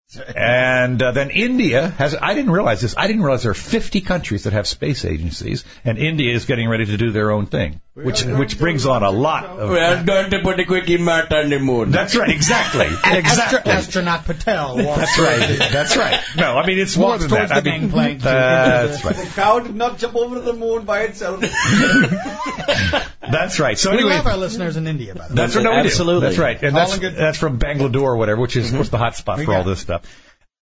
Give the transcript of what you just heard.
And then India has, I didn't realize this, there are 50 countries that have space agencies, and India is getting ready to do their own thing, which brings on a lot of... We are going to put a quickie mart on the moon. That's right, exactly. Astronaut Patel. That's right. No, I mean, it's more than that. That's right. The cow did not jump over to the moon by itself. That's right. So we anyway, love our listeners in India, by the way. That's right. No, absolutely. That's right. And that's from Bangalore or whatever, which is, of course, the hot spot for all this stuff.